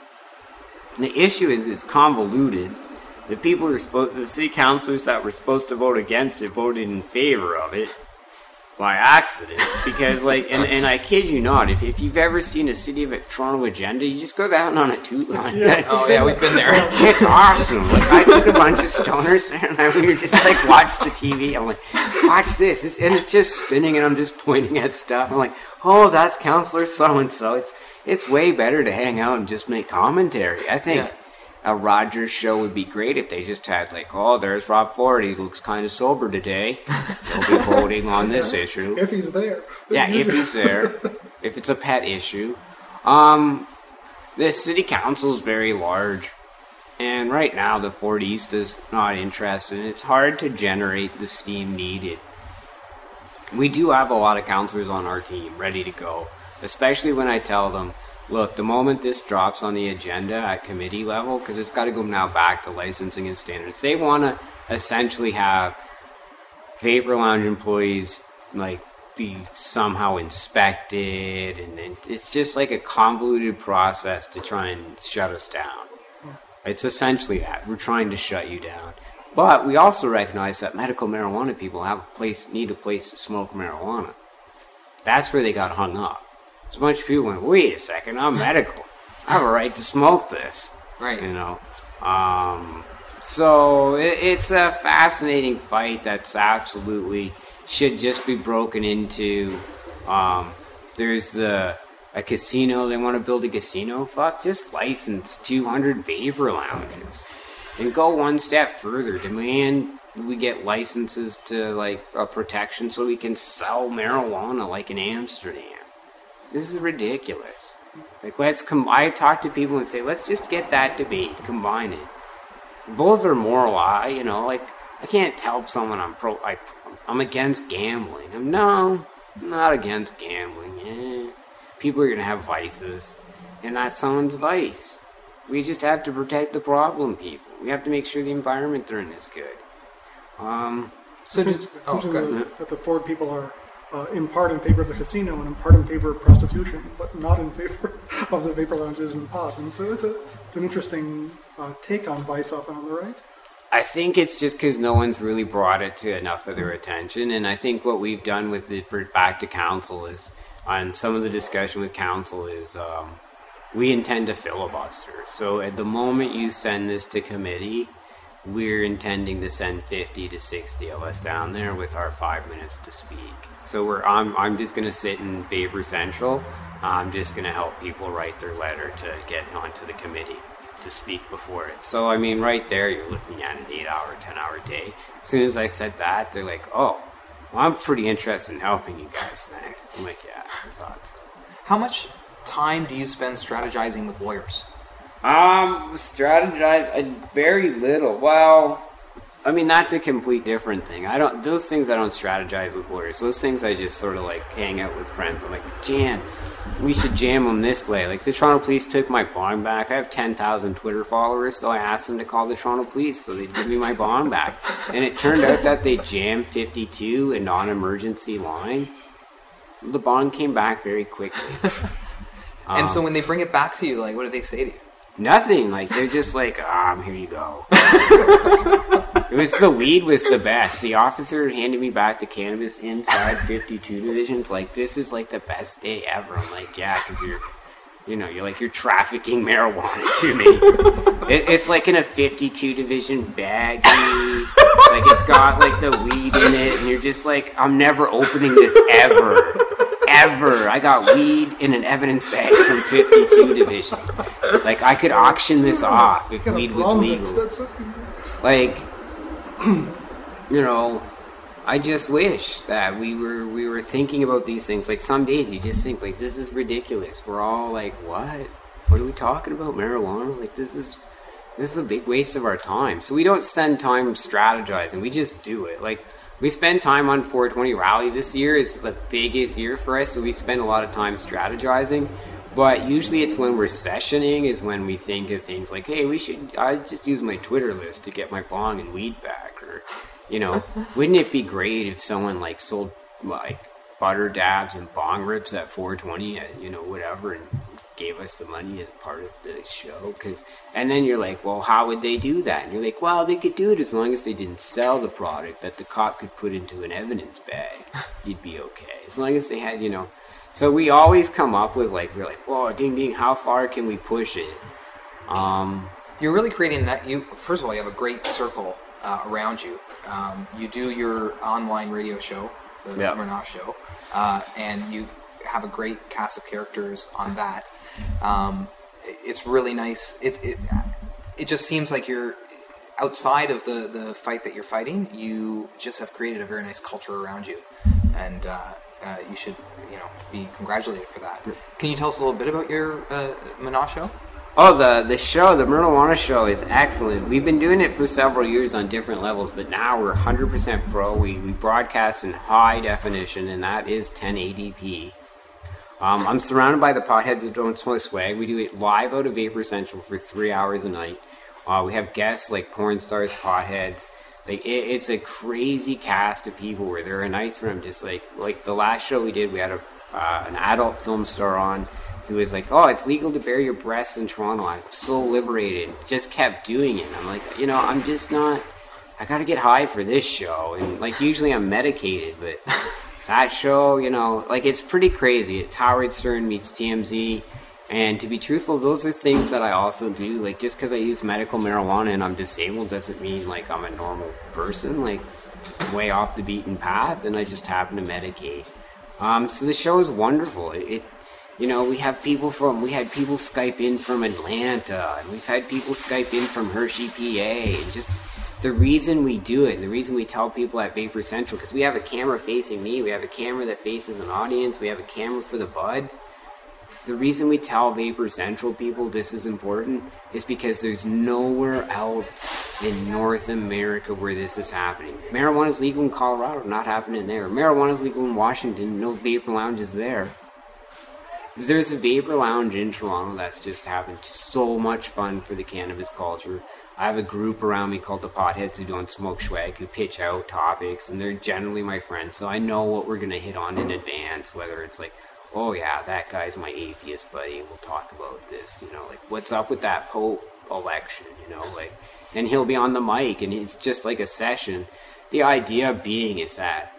the issue is it's convoluted. The people who are supposed, the city councilors that were supposed to vote against it, voted in favor of it. by accident, because like, and, and I kid you not, if, if you've ever seen a City of Toronto agenda, you just go down on a toot line. Yeah. Oh yeah, we've been there. It's awesome. Like, I took a bunch of stoners there, and I, we were just like, watch the T V. I'm like, watch this, it's, and it's just spinning, and I'm just pointing at stuff. I'm like, oh, that's Councillor so and so. It's it's way better to hang out and just make commentary. I think. Yeah. A Rogers show would be great if they just had like, oh, there's Rob Ford. He looks kind of sober today. He'll be voting on this yeah, issue. If he's there. Yeah, if he's there. If it's a pet issue. Um, the city council is very large. And right now, the Ford East is not interested. It's hard to generate the steam needed. We do have a lot of councillors on our team ready to go. Especially when I tell them, look, the moment this drops on the agenda at committee level, because it's got to go now back to licensing and standards, they want to essentially have Vapor Lounge employees like be somehow inspected, and, and it's just like a convoluted process to try and shut us down. It's essentially that. We're trying to shut you down. But we also recognize that medical marijuana people have a place, need a place to smoke marijuana. That's where they got hung up. So a bunch of people went, wait a second, I'm medical. I have a right to smoke this. Right. You know. Um, so it, it's a fascinating fight that's absolutely should just be broken into. Um, there's the a casino. They want to build a casino. Fuck, just license two hundred vapor lounges. And go one step further. Demand we get licenses to like a protection so we can sell marijuana like in Amsterdam. This is ridiculous. Like, let's com- I talk to people and say, let's just get that debate, combine it. Both are moral. I, you know, like, I can't tell someone I'm pro, I, I'm against gambling. I'm, no, I'm not against gambling. Eh. People are going to have vices, and that's someone's vice. We just have to protect the problem people. We have to make sure the environment they're in is good. Um, so it's did, oh, that, that the Ford people are Uh, in part in favor of the casino and in part in favor of prostitution, but not in favor of the vapor lounges and pot. And so it's a it's an interesting uh, take on vice often on the right. I think it's just because no one's really brought it to enough of their attention, and I think what we've done with the back to council is, on some of the discussion with council is, um, we intend to filibuster. So at the moment you send this to committee, we're intending to send fifty to sixty of us down there with our five minutes to speak. So we're I'm I'm just going to sit in Vapor Central. I'm just going to help people write their letter to get onto the committee to speak before it. So I mean, right there, you're looking at an eight-hour, ten-hour day. As soon as I said that, they're like, "Oh, well, I'm pretty interested in helping you guys." Then I'm like, "Yeah, I thought so." How much time do you spend strategizing with lawyers? Um, strategize uh, very little. Well, I mean, that's a complete different thing. I don't, those things I don't strategize with lawyers. Those things I just sort of like hang out with friends. I'm like, jam, we should jam them this way. Like the Toronto Police took my bond back. I have ten thousand Twitter followers, so I asked them to call the Toronto Police so they'd give me my bond back. And it turned out that they jammed fifty-two, a non-emergency line. The bond came back very quickly. And um, so when they bring it back to you, like, what do they say to you? Nothing. Like, they're just like, um, here you go. It was the weed was the best. The officer handed me back the cannabis inside fifty-two divisions. Like, this is like the best day ever. I'm like, yeah, because you're, you know, you're like, you're trafficking marijuana to me. It, it's like in a fifty-two division baggie. Like, it's got like the weed in it. And you're just like, I'm never opening this ever. Ever. I got weed in an evidence bag from fifty-two division. Like, I could auction this off if weed was legal. Like, you know, I just wish that we were we were thinking about these things. Like, some days you just think, like, this is ridiculous. We're all like, what? What are we talking about? Marijuana? Like, this is this is a big waste of our time. So we don't spend time strategizing. We just do it. Like, we spend time on four twenty Rally. This year is the biggest year for us, so we spend a lot of time strategizing. But usually it's when we're sessioning is when we think of things like, hey, we should, I just use my Twitter list to get my bong and weed back. Or, you know, wouldn't it be great if someone like sold like butter dabs and bong rips at four twenty at, you know, whatever, and gave us the money as part of the show. Cause, and then you're like, well, how would they do that? And you're like, well, they could do it as long as they didn't sell the product that the cop could put into an evidence bag. You'd be okay. As long as they had, you know. So we always come up with like, we're like, whoa, ding ding, how far can we push it? Um, You're really creating that. You first of all, you have a great circle uh, around you. Um, you do your online radio show, the yeah. Murnau Show, uh, and you have a great cast of characters on that. Um, it's really nice. It, it it just seems like you're outside of the, the fight that you're fighting. You just have created a very nice culture around you, and uh, uh, you should you know be congratulated for that. Can you tell us a little bit about your uh, Murnau Show? Oh, the, the show, the Marijuana Show is excellent. We've been doing it for several years on different levels, but now we're one hundred percent pro. We, we broadcast in high definition, and that is ten eighty p. Um, I'm surrounded by the potheads that don't smoke swag. We do it live out of Vapor Central for three hours a night. Uh, we have guests like porn stars, potheads. Like it, it's a crazy cast of people where there are nights where I'm just like, like the last show we did, we had a uh, an adult film star on. Who was like, oh, it's legal to bare your breasts in Toronto. I'm so liberated. Just kept doing it. I'm like, you know, I'm just not, I got to get high for this show. And like, usually I'm medicated, but that show, you know, like it's pretty crazy. It's Howard Stern meets T M Z. And to be truthful, those are things that I also do. Like, just because I use medical marijuana and I'm disabled doesn't mean like I'm a normal person, like way off the beaten path. And I just happen to medicate. Um, so the show is wonderful. It, it You know, we have people from, we had people Skype in from Atlanta, and we've had people Skype in from Hershey, P A, and just the reason we do it, and the reason we tell people at Vapor Central, because we have a camera facing me, we have a camera that faces an audience, we have a camera for the bud. The reason we tell Vapor Central people this is important is because there's nowhere else in North America where this is happening. Marijuana is legal in Colorado, not happening there. Marijuana is legal in Washington, no vapor lounges there. There's a vapor lounge in Toronto that's just having so much fun for the cannabis culture. I have a group around me called the Potheads who don't smoke swag, who pitch out topics, and they're generally my friends, so I know what we're going to hit on in advance, whether it's like, oh yeah, that guy's my atheist buddy, we'll talk about this, you know, like, what's up with that Pope election, you know, like, and he'll be on the mic, and it's just like a session. The idea being is that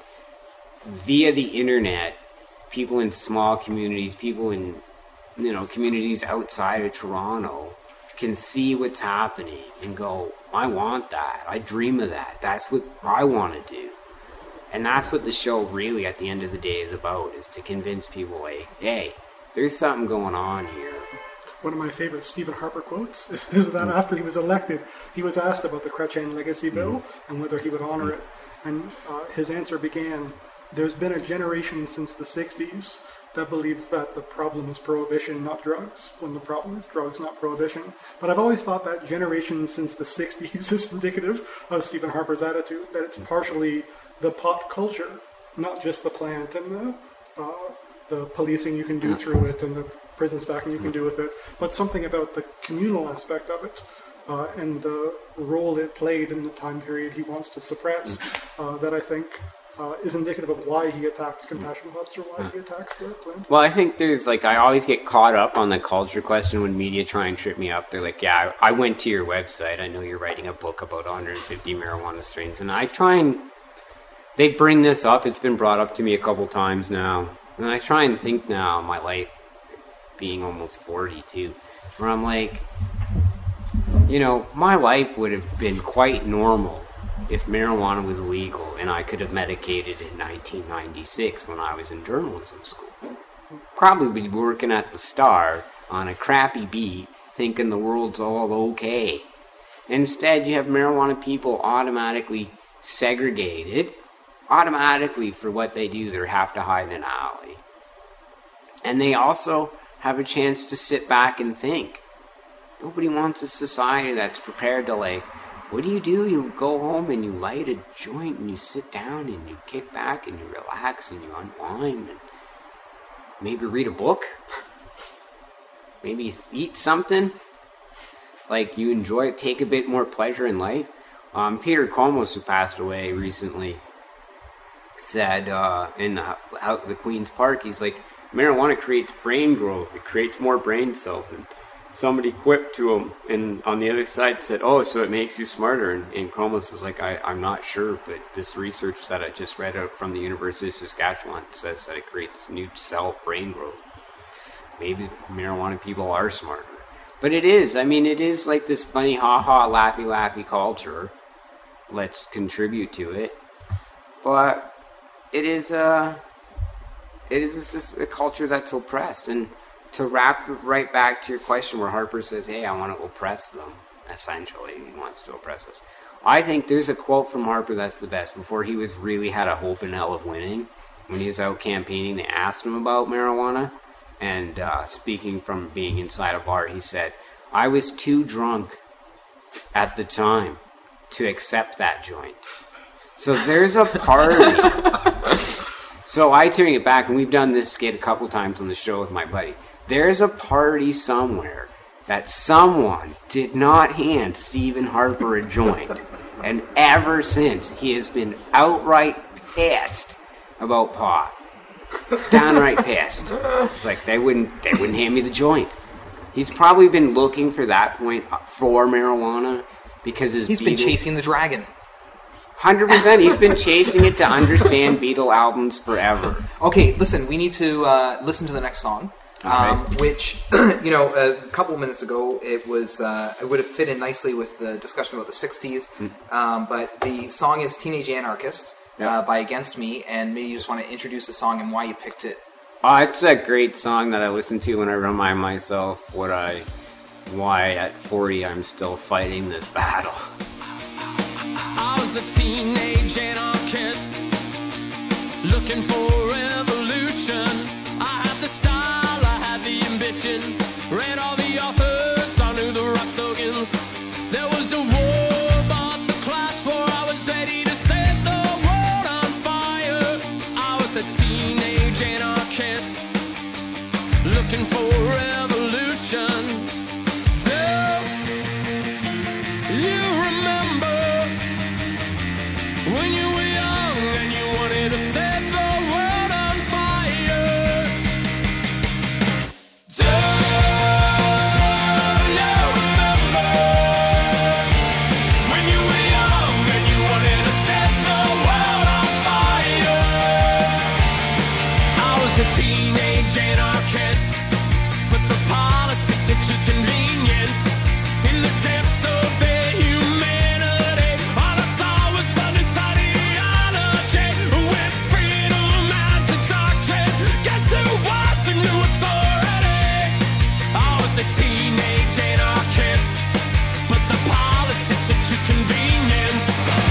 via the internet, people in small communities, people in, you know, communities outside of Toronto can see what's happening and go, I want that. I dream of that. That's what I want to do. And that's what the show really, at the end of the day, is about, is to convince people, like, hey, there's something going on here. One of my favorite Stephen Harper quotes is that after he was elected, he was asked about the Chrétien Legacy Bill mm-hmm. and whether he would honor it. And uh, his answer began, there's been a generation since the sixties that believes that the problem is prohibition, not drugs, when the problem is drugs, not prohibition. But I've always thought that generation since the sixties is indicative of Stephen Harper's attitude, that it's partially the pot culture, not just the plant and the uh, the policing you can do through it and the prison stacking you can do with it, but something about the communal aspect of it uh, and the role it played in the time period he wants to suppress uh, that I think Uh, is indicative of why he attacks Compassion Hubs or why he attacks the plant. Well, I think there's, like, I always get caught up on the culture question when media try and trip me up. They're like, yeah, I, I went to your website. I know you're writing a book about one hundred fifty marijuana strains. And I try and, they bring this up. It's been brought up to me a couple times now. And I try and think now, my life being almost forty too, where I'm like, you know, my life would have been quite normal if marijuana was legal and I could have medicated in nineteen ninety-six when I was in journalism school. Probably be working at the Star on a crappy beat thinking the world's all okay. Instead, you have marijuana people automatically segregated, automatically for what they do. They have to hide in an alley. And they also have a chance to sit back and think. Nobody wants a society that's prepared to, like, what do you do? You go home and you light a joint and you sit down and you kick back and you relax and you unwind and maybe read a book. Maybe eat something. Like you enjoy it, take a bit more pleasure in life. Um, Peter Komos, who passed away recently, said uh, in the, out the Queen's Park, he's like, marijuana creates brain growth. It creates more brain cells. And somebody quipped to him, and on the other side said, "Oh, so it makes you smarter." And, and Chromos is like, I, "I'm not sure, but this research that I just read out from the University of Saskatchewan says that it creates new cell brain growth. Maybe marijuana people are smarter." But it is. I mean, it is like this funny, ha-ha, laughy-laughy culture. Let's contribute to it. But it is a, it is just a culture that's oppressed. And to wrap right back to your question where Harper says, "Hey, I want to oppress them," essentially, he wants to oppress us. I think there's a quote from Harper that's the best. Before he was really had a hope in hell of winning, when he was out campaigning, they asked him about marijuana. And uh, speaking from being inside a bar, he said, "I was too drunk at the time to accept that joint." So there's a party. So I turn it back, and we've done this skit a couple times on the show with my buddy. There's a party somewhere that someone did not hand Stephen Harper a joint. And ever since, he has been outright pissed about pot. Downright pissed. It's like they wouldn't they wouldn't hand me the joint. He's probably been looking for that point for marijuana because his He's Beatle, been chasing the dragon. one hundred percent. He's been chasing it to understand Beatle albums forever. Okay, listen, we need to uh, listen to the next song. Um, right. Which, you know, a couple of minutes ago, it was uh, it would have fit in nicely with the discussion about the sixties. Mm. Um, but the song is "Teenage Anarchist" yeah. uh, by Against Me, and maybe you just want to introduce the song and why you picked it. Oh, it's a great song that I listen to when I remind myself what I, why at forty I'm still fighting this battle. I was a teenage anarchist, looking for revolution. I had the style. The ambition, read all the authors, I knew the Rostogans. There was a war, but the class war, I was ready to set the world on fire. I was a teenage anarchist, looking for revolution. Do you remember when you were young and you wanted to set the world on fire? Teenage anarchist, but the politics are too convenient. In the depths of their humanity, all I saw was bloodless ideology with freedom as a doctrine. Guess who was the new authority? I was a teenage anarchist, but the politics are too convenient.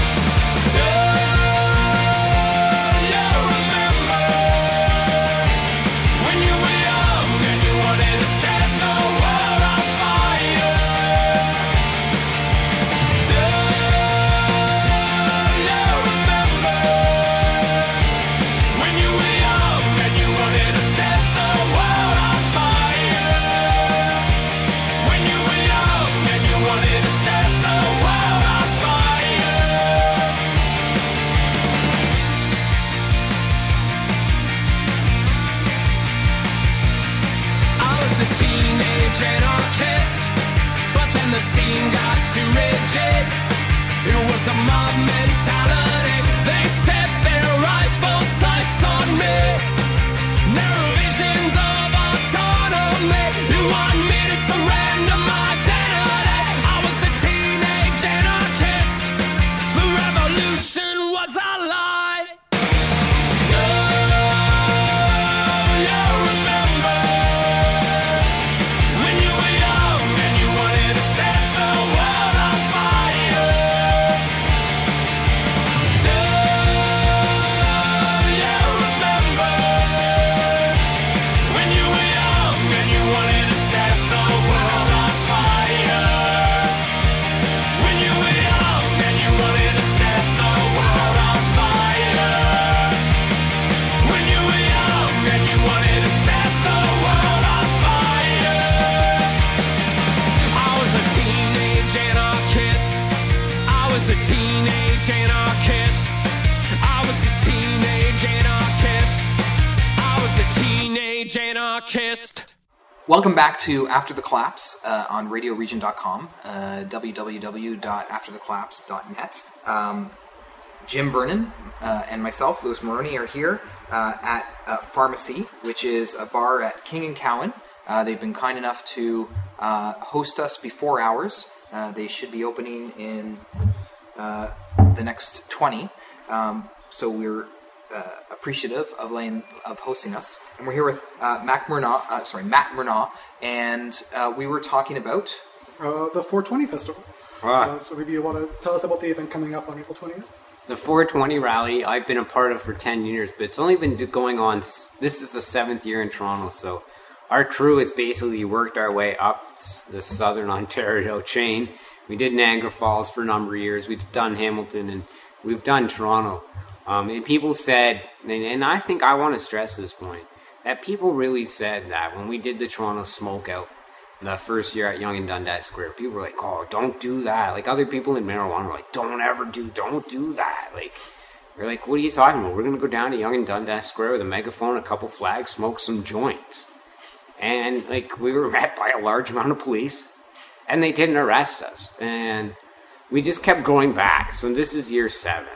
The scene got too rigid. It was a mob mentality. They set their rifle sights on me. Narrow visions of autonomy. You want me to surrender my identity? I was a teenage anarchist. The revolution was a lie. Do you remember when you were young and you wanted to set the world on fire? Do you remember when you were young and you wanted to set the world on fire? When you were young and you wanted to set the world on fire? When you were young and you wanted to set the world on fire? I was a teenage anarchist. I was a teenage anarchist. I was a teenage anarchist. I was a teenage anarchist. Welcome back to After the Collapse uh, on radio region dot com, uh, w w w dot after the collapse dot net. Um, Jim Vernon uh, and myself, Louis Maroney, are here uh, at uh, Pharmacy, which is a bar at King and Cowan. Uh, they've been kind enough to uh, host us before hours. Uh, they should be opening in uh, the next twenty. Um, so we're uh, appreciative of laying, of hosting us. And we're here with uh, Mac Murnau, uh, sorry, Matt Murnau, and uh, we were talking about Uh, the four twenty Festival. Ah. Uh, so maybe you want to tell us about the event coming up on April twentieth? The four twenty rally, I've been a part of for ten years, but it's only been going on, this is the seventh year in Toronto, so our crew has basically worked our way up the Southern Ontario chain. We did Niagara Falls for a number of years, we've done Hamilton, and we've done Toronto. Um, and people said, and, and I think I want to stress this point, that people really said that when we did the Toronto Smoke Out, the first year at Yonge and Dundas Square, people were like, oh, don't do that. Like, other people in marijuana were like, don't ever do, don't do that. Like, they're like, what are you talking about? We're going to go down to Yonge and Dundas Square with a megaphone, a couple flags, smoke some joints. And, like, we were met by a large amount of police, and they didn't arrest us. And we just kept going back. So this is year seven.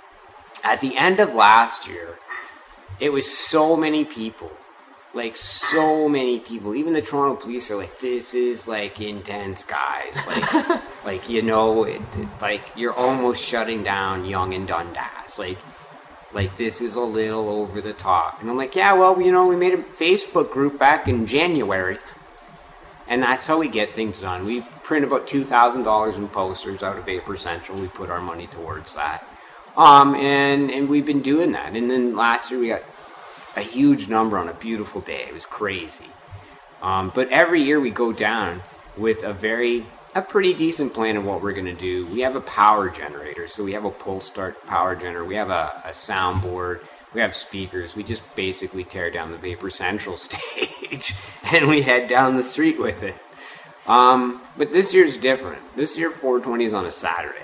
At the end of last year, it was so many people. Like, so many people. Even the Toronto police are like, this is, like, intense, guys. Like, like you know, it, it, like, you're almost shutting down Yonge and Dundas. Like, like, this is a little over the top. And I'm like, yeah, well, you know, we made a Facebook group back in January. And that's how we get things done. We print about two thousand dollars in posters out of Vapor Central. We put our money towards that. Um, and, and we've been doing that. And then last year we got a huge number on a beautiful day. It was crazy. Um, but every year we go down with a very, a pretty decent plan of what we're going to do. We have a power generator. So we have a pull start power generator. We have a, a soundboard. We have speakers. We just basically tear down the Vapor Central stage and we head down the street with it. Um, but this year's different. This year four twenty is on a Saturday.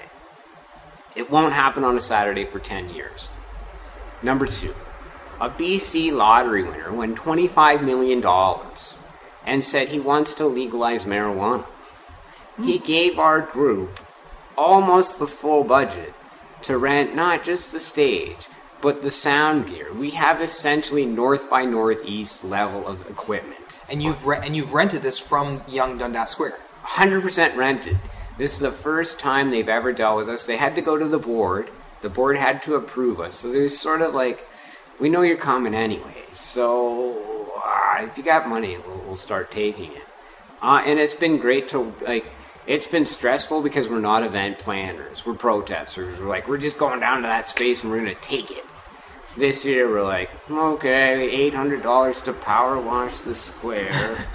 It won't happen on a Saturday for ten years. Number two, a B C lottery winner won twenty-five million dollars and said he wants to legalize marijuana. Mm. He gave our group almost the full budget to rent not just the stage, but the sound gear. We have essentially North by Northeast level of equipment. And you've re- and you've rented this from Yonge Dundas Square. one hundred percent rented. This is the first time they've ever dealt with us. They had to go to the board. The board had to approve us. So there's sort of like, we know you're coming anyway. So uh, if you got money, we'll, we'll start taking it. Uh, and it's been great to, like, it's been stressful because we're not event planners. We're protesters. We're like, we're just going down to that space and we're going to take it. This year we're like, okay, eight hundred dollars to power wash the square.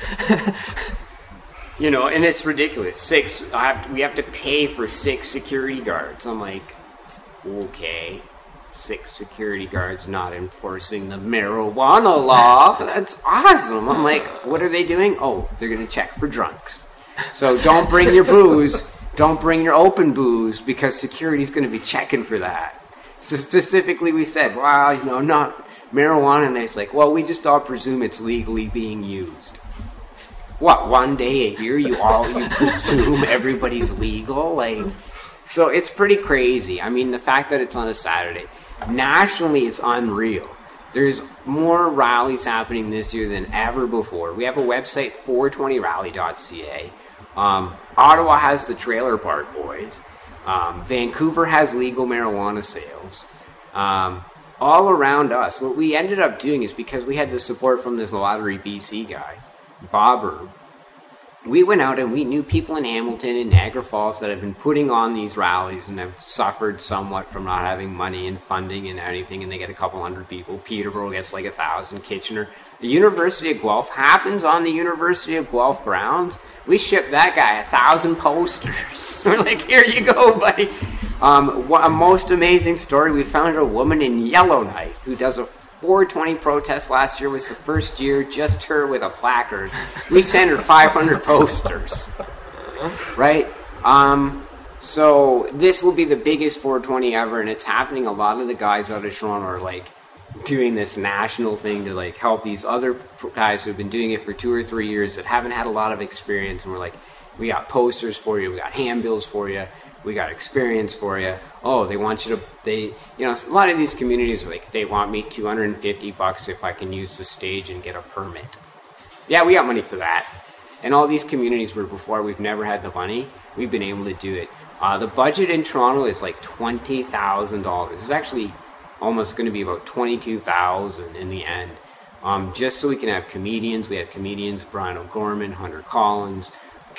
You know, and it's ridiculous. Six, I have to, we have to pay for six security guards. I'm like, okay, six security guards not enforcing the marijuana law. That's awesome. I'm like, what are they doing? Oh, they're going to check for drunks. So don't bring your booze. Don't bring your open booze because security's going to be checking for that. So specifically, we said, well, you know, not marijuana. And it's like, well, we just all presume it's legally being used. What, one day a year you all, you presume everybody's legal? Like, so it's pretty crazy. I mean, the fact that it's on a Saturday. Nationally, it's unreal. There's more rallies happening this year than ever before. We have a website, four twenty rally dot c a. Um, Ottawa has the Trailer Park Boys. Um, Vancouver has legal marijuana sales. Um, all around us, what we ended up doing is because we had the support from this Lottery B C guy, Bobber, we went out and we knew people in Hamilton and Niagara Falls that have been putting on these rallies and have suffered somewhat from not having money and funding and anything, and they get a couple hundred people. Peterborough gets like a thousand. Kitchener. The University of Guelph happens on the University of Guelph grounds. We shipped that guy a thousand posters. We're like, here you go, buddy. Um, a most amazing story, we found a woman in Yellowknife who does a four twenty protest last year. Was the first year, just her with a placard. We sent her five hundred posters. Right? Um, so this will be the biggest four twenty ever, and it's happening. A lot of the guys out of Toronto are like, doing this national thing to like help these other guys who've been doing it for two or three years that haven't had a lot of experience, and we're like, we got posters for you, we got handbills for you, we got experience for you. Oh, they want you to, they, you know, a lot of these communities are like, they want me two hundred fifty bucks if I can use the stage and get a permit. Yeah, we got money for that. And all these communities where before we've never had the money, we've been able to do it. Uh, the budget in Toronto is like twenty thousand dollars. It's actually almost going to be about twenty-two thousand dollars in the end. Um, just so we can have comedians. We have comedians, Brian O'Gorman, Hunter Collins,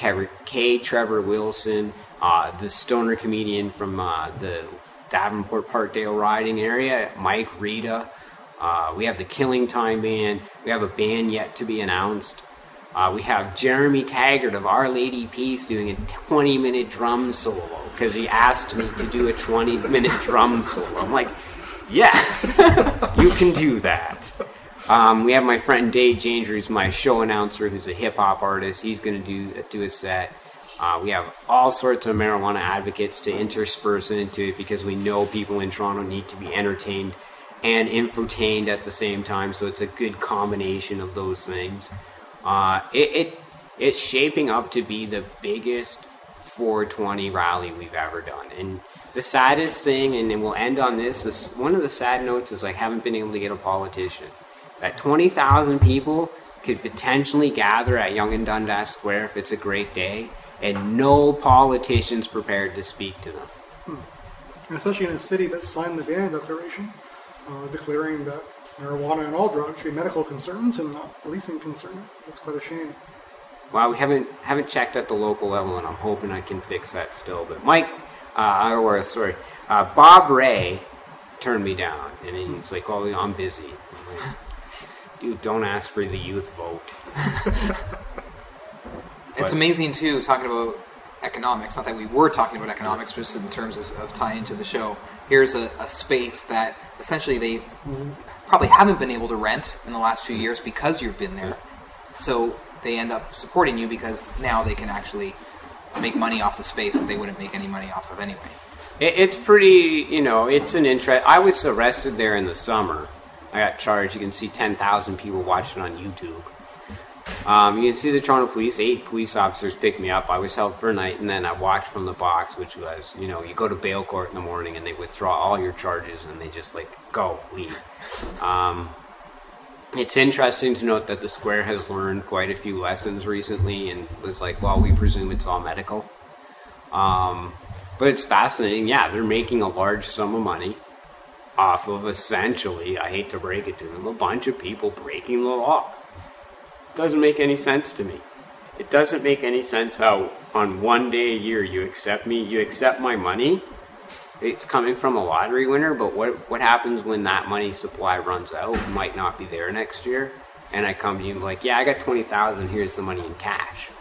K. Trevor Wilson, uh, the stoner comedian from uh, the Davenport Parkdale riding area, Mike Rita. Uh, we have the Killing Time Band. We have a band yet to be announced. Uh, we have Jeremy Taggart of Our Lady Peace doing a twenty-minute drum solo because he asked me to do a twenty-minute drum solo. I'm like, yes, you can do that. Um, we have my friend Dave Janger, who's my show announcer, who's a hip-hop artist. He's going to do do a set. Uh, we have all sorts of marijuana advocates to intersperse into it because we know people in Toronto need to be entertained and infotained at the same time, so it's a good combination of those things. Uh, it, it it's shaping up to be the biggest four twenty rally we've ever done. And the saddest thing, and then we'll end on this, is one of the sad notes is I haven't been able to get a politician. That twenty thousand people could potentially gather at Yonge and Dundas Square if it's a great day, and no politicians prepared to speak to them. Hmm. And especially in a city that signed the ban declaration, uh, declaring that marijuana and all drugs should be medical concerns and not policing concerns. That's quite a shame. Well, we haven't haven't checked at the local level, and I'm hoping I can fix that still. But Mike, uh, or sorry, uh, Bob Ray turned me down, and he's like, "Oh, I'm busy." I'm like, dude, don't ask for the youth vote. It's amazing too, talking about economics. Not that we were talking about economics, but just in terms of, of tying into the show. Here's a, a space that essentially they probably haven't been able to rent in the last few years because you've been there. So they end up supporting you because now they can actually make money off the space that they wouldn't make any money off of anyway. It, it's pretty, you know, it's an interest. I was arrested there in the summer. I got charged. You can see ten thousand people watching on YouTube. Um, you can see the Toronto Police. Eight police officers picked me up. I was held for a night, and then I walked from the box, which was, you know, you go to bail court in the morning, and they withdraw all your charges, and they just, like, go, leave. Um, it's interesting to note that the Square has learned quite a few lessons recently, and it's like, well, we presume it's all medical. Um, but it's fascinating. Yeah, they're making a large sum of money off of essentially, I hate to break it to them, a bunch of people breaking the law. Doesn't make any sense to me. It doesn't make any sense how on one day a year you accept me, you accept my money. It's coming from a lottery winner, but what what happens when that money supply runs out? It might not be there next year, and I come to you and be like, yeah, I got twenty thousand, here's the money in cash.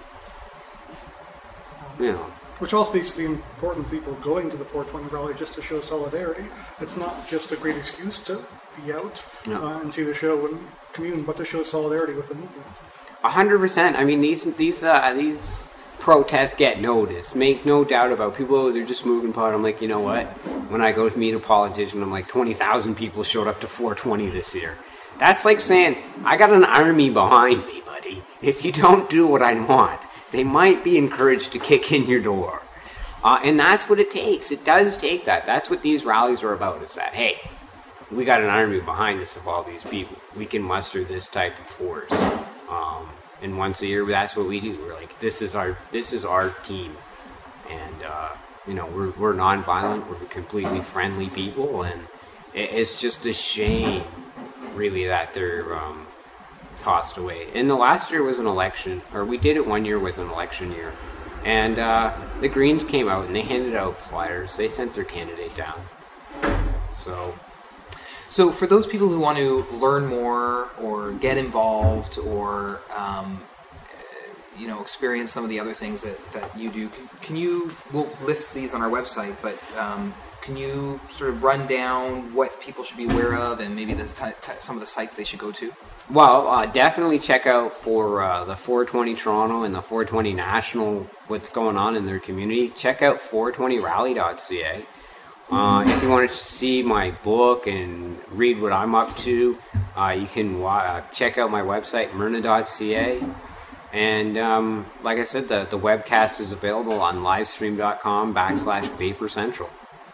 You know. Which all speaks to the importance of people going to the four twenty rally just to show solidarity. It's not just a great excuse to be out no. uh, and see the show and commune, but to show solidarity with the movement. A hundred percent. I mean, these these uh, these protests get noticed. Make no doubt about people. Oh, they're just moving pot. I'm like, you know what? When I go to meet a politician, I'm like, twenty thousand people showed up to four twenty this year. That's like saying I got an army behind me, buddy. If you don't do what I want, they might be encouraged to kick in your door. Uh, and that's what it takes. It does take that. That's what these rallies are about, is that, hey, we got an army behind us of all these people. We can muster this type of force. Um, and once a year, that's what we do. We're like, this is our this is our team. And, uh, you know, we're, we're nonviolent. We're completely friendly people. And it, it's just a shame, really, that they're um, tossed away. And the last year was an election, or we did it one year with an election year. And uh, the Greens came out and they handed out flyers. They sent their candidate down. So, so for those people who want to learn more or get involved or um, you know experience some of the other things that, that you do, can, can you? We'll list these on our website, but um, can you sort of run down what people should be aware of and maybe the t- t- some of the sites they should go to? Well, uh, definitely check out for uh, the four twenty Toronto and the four twenty National, what's going on in their community. Check out four twenty rally dot c a. Uh, if you wanted to see my book and read what I'm up to, uh, you can uh, check out my website, myrna dot c a. And um, like I said, the, the webcast is available on livestream.com backslash Vapor Central.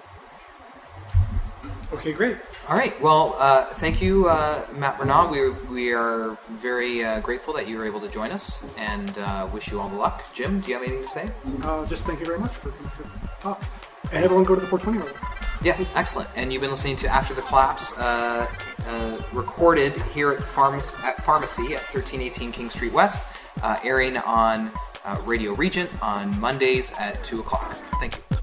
Okay, great. All right. Well, uh, thank you, uh, Matt Bernard. We we are very uh, grateful that you were able to join us, and uh, wish you all the luck. Jim, do you have anything to say? Uh, just thank you very much for the talk. And everyone go to the four twenty room. Yes, excellent. And you've been listening to After the Collapse, uh, uh, recorded here at, the Pharma- at Pharmacy at thirteen eighteen King Street West, uh, airing on uh, Radio Regent on Mondays at two o'clock. Thank you.